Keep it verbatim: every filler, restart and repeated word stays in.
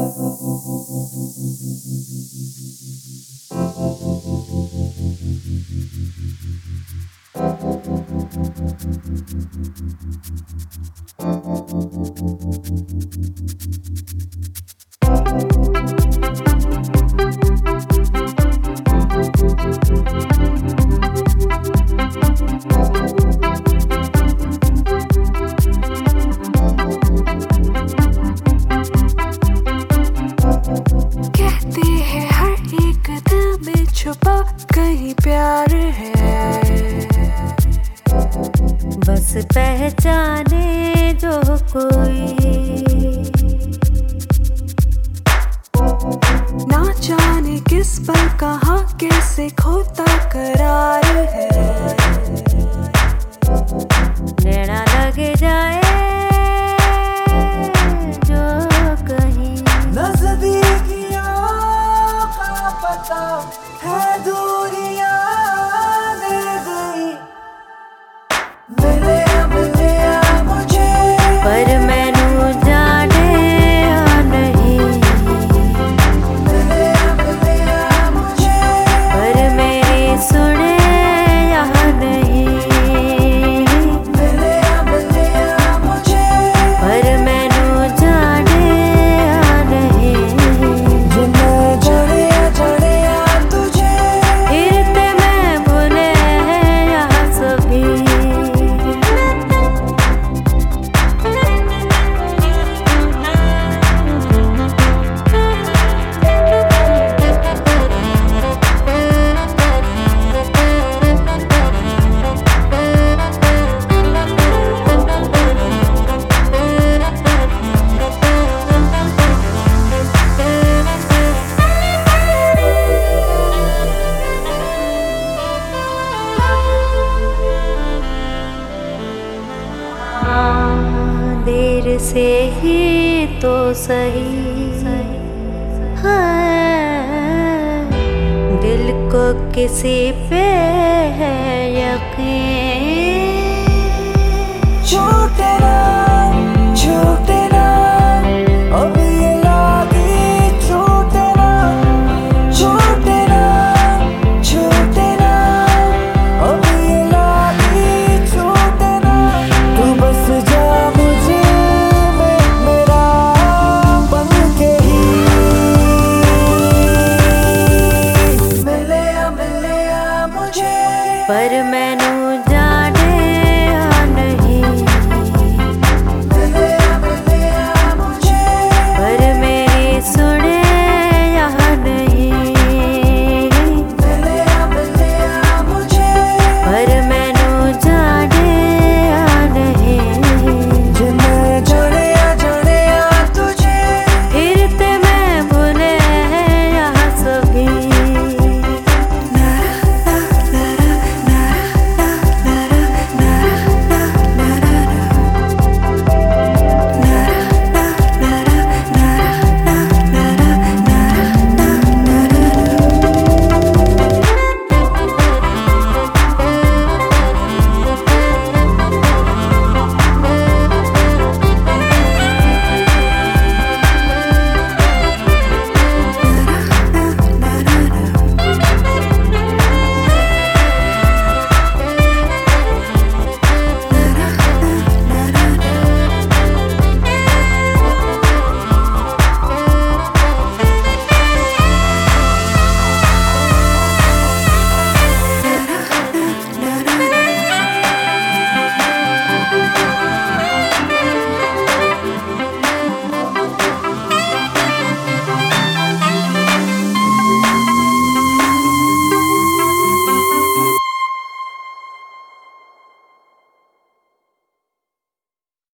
कहीं प्यार है, बस पहचाने जो कोई, ना जाने किस पल कहाँ कैसे खोता करार है। नैना लग जाए जो कहीं, नजदीकियों का पता है दूरियां दे गई। मिले मिले मुझे पर मैनू जाने या नहीं, मिले मिले मुझे पर मेरी सुने या नहीं, मिले मिले मुझे पर मैनू जाने या नहीं। जिन्हें जड़े जड़े तुझे फिरते मैं भूले या सभी, देर से ही तो सही हाँ, दिल को किसी पे है यकीन। छूटे ना छूटे ना अब ये लागी, छूटे ना छूटे ना छूटे ना अब ये लागी, छूटे ना। तू बस जा मुझे में मेरा बन के ही, मिले मिले मुझे पर मैं